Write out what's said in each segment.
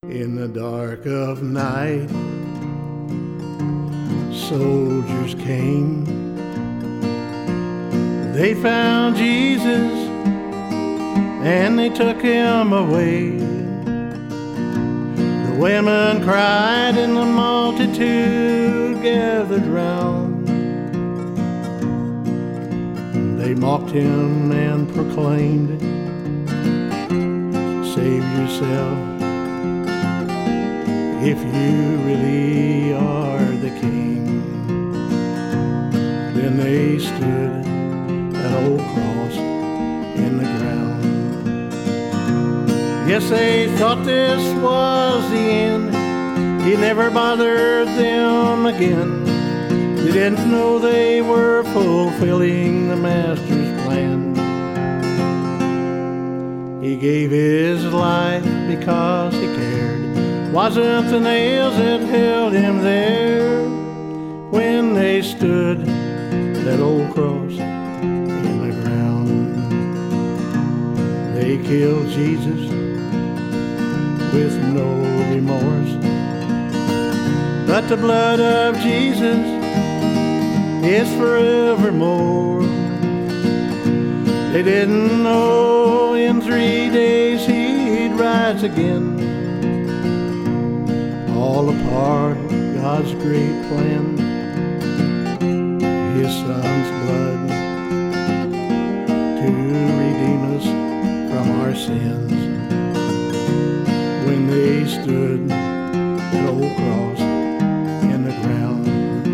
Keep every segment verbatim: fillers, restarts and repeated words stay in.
In the dark of night, soldiers came. They found Jesus and they took him away. The women cried and the multitude gathered round. They mocked him and proclaimed, "Save yourself if you really are the King." Then they stood that old cross in the ground. Yes, they thought this was the end. He never bothered them again. They didn't know they were fulfilling the Master's plan. He gave his life because he cared. Wasn't the nails that held him there when they stood that old cross in the ground. They killed Jesus with no remorse, but the blood of Jesus is forevermore. They didn't know in three days he'd rise again. All a part of God's great plan. His Son's blood to redeem us from our sins. When they stood that old cross in the ground.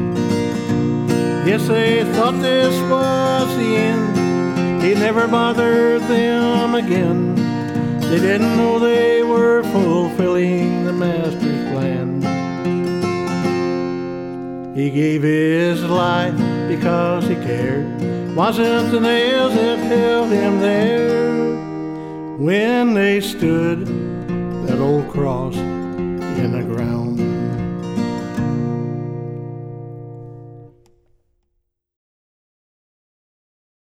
Yes, they thought this was the end. He never bothered them again. They didn't know they were fulfilling the Master's plan. He gave his life because he cared. Wasn't the nails that held him there when they stood that old cross in the ground.